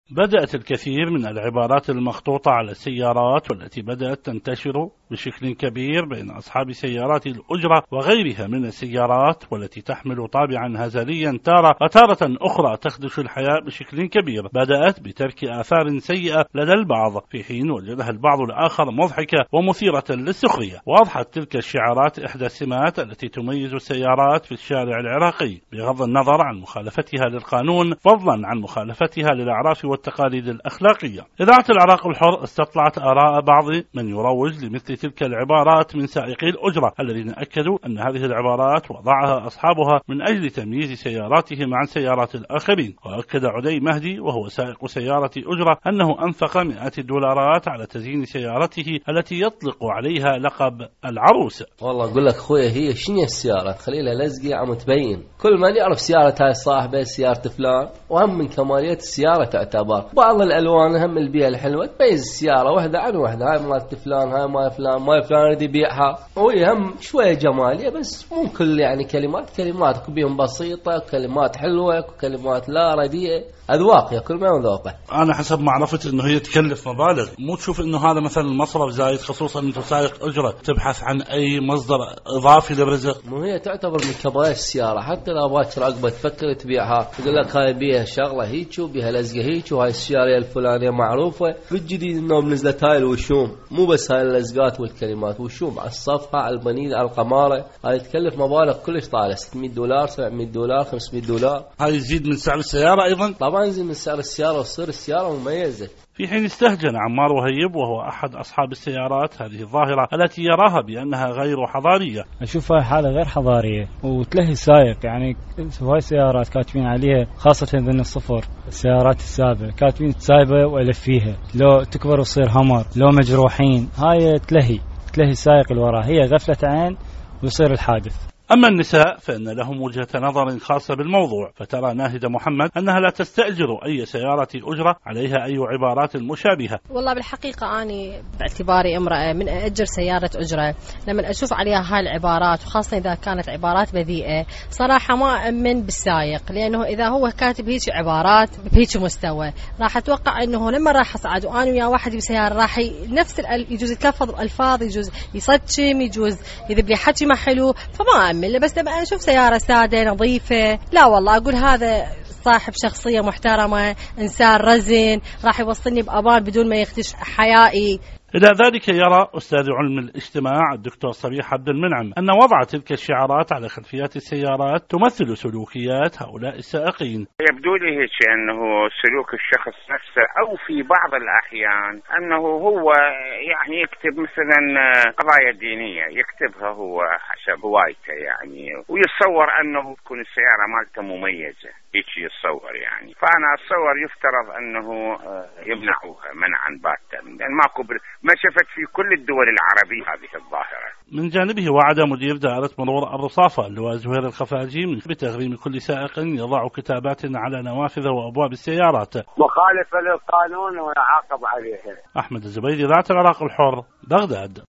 بدأت الكثير من العبارات المخطوطة على السيارات والتي بدأت تنتشر بشكل كبير بين أصحاب سيارات الأجرة وغيرها من السيارات، والتي تحمل طابعا هزليا تارة وتارة أخرى تخدش الحياة بشكل كبير، بدأت بترك آثار سيئة لدى البعض، في حين وجدها البعض الآخر مضحكة ومثيرة للسخرية. وأضحت تلك الشعارات إحدى السمات التي تميز السيارات في الشارع العراقي، بغض النظر عن مخالفتها للقانون، فضلا عن مخالفتها للأعراف والتقاليد الأخلاقية. إذاعة العراق الحر استطلعت آراء بعض من يروج لمثل تلك العبارات من سائقي الأجرة، الذين أكدوا أن هذه العبارات وضعها أصحابها من أجل تمييز سياراتهم عن سيارات الآخرين. وأكد عدي مهدي وهو سائق سيارة أجرة أنه أنفق مئات الدولارات على تزيين سيارته التي يطلق عليها لقب العروس. والله أقول لك خويا، هي شنو السيارة خليلها لزقة عم تبين، كل ما يعرف سيارة هاي صاحبه سيارة فلان، وهم من كماليات السيارة تعتبر بعض الألوان هم البيئة الحلوة تميز السيارة واحدة عن واحدة، هاي مال فلان هاي مال فلان مال فلان يريد يبيعها، وهي هم شوية جمالية بس مو كل يعني كلمات بيهم بسيطة، كلمات حلوة وكلمات لا رديئة، أذواق يا كل ما ذوقه. أنا حسب معرفتي إنه هي تكلف مبالغ، مو تشوف إنه هذا مثلا المصرف زايد، خصوصا أنت سائق أجرة تبحث عن أي مصدر إضافي للرزق. مو هي تعتبر من كباية السيارة، حتى لو باكر عقبة تفكر تبيعها تقول لك هاي بيها شغلة هيك وبيها لزقة هيك وهاي السيارة الفلانية معروفة. بالجديد إنه نزلت هاي الوشوم، مو بس هاي اللزقات والكلمات، وشوم على الصفحة على البنيد على القمارة، هاي تكلف مبالغ كلش طالع، $600 $700 $500. هاي يزيد من سعر السيارة أيضا؟ طبعا يزيد من سعر السيارة وتصير السيارة مميزة. في حين استهجن عمار وهيب وهو أحد أصحاب السيارات هذه الظاهرة التي يراها بأنها غير حضارية. أشوفها حالة غير حضارية وتلهي السائق، يعني هاي سيارات كاتبين عليها خاصة ذن الصفر، السيارات السابقة كاتبين سايبة وألفيها، لو تكبر وتصير همر، لو مجروحين، هاي تلهي السائق اللي وراها، هي غفلة عين ويصير الحادث. أما النساء فإن لهم وجهة نظر خاصة بالموضوع، فترى ناهدة محمد أنها لا تستأجر أي سيارة أجرة عليها أي عبارات مشابهة. والله بالحقيقة أنا باعتباري امرأة من أجر سيارة أجرة، لما أشوف عليها هاي العبارات وخاصة إذا كانت عبارات بذيئة، صراحة ما أؤمن بالسائق، لأنه إذا هو كاتب هيك عبارات بهيك مستوى راح أتوقع أنه لما راح أصعد وأنا ويا واحد بسيارة راح نفس يجوز يتلفظ الألفاظ، يجوز يصدم، يجوز يذب لي حكي ما حلو، فما أؤمن. بس لما أشوف سيارة سادة نظيفة، لا والله أقول هذا صاحب شخصية محترمة، إنسان رزين، راح يوصلني بأمان بدون ما يخدش حيائي. إلى ذلك يرى أستاذ علم الاجتماع الدكتور صبيح عبد المنعم أن وضع تلك الشعارات على خلفيات السيارات تمثل سلوكيات هؤلاء السائقين. يبدو لي هيك أنه سلوك الشخص نفسه، أو في بعض الأحيان أنه هو يعني يكتب مثلا قضايا دينية يكتبها هو حسب هوايته يعني، ويتصور أنه تكون السيارة مالته مميزة، هيك يتصور يعني. فأنا أتصور يفترض أنه يمنعوها منعا باتا، لأن ما شفت في كل الدول العربية هذه الظاهرة. من جانبه وعد مدير دائرة مرور الرصافة اللواء زهير الخفاجي بتغريم كل سائق يضع كتابات على نوافذ وأبواب السيارات مخالفة للقانون ويعاقب عليها. أحمد الزبيدي، إذاعة العراق الحر، بغداد.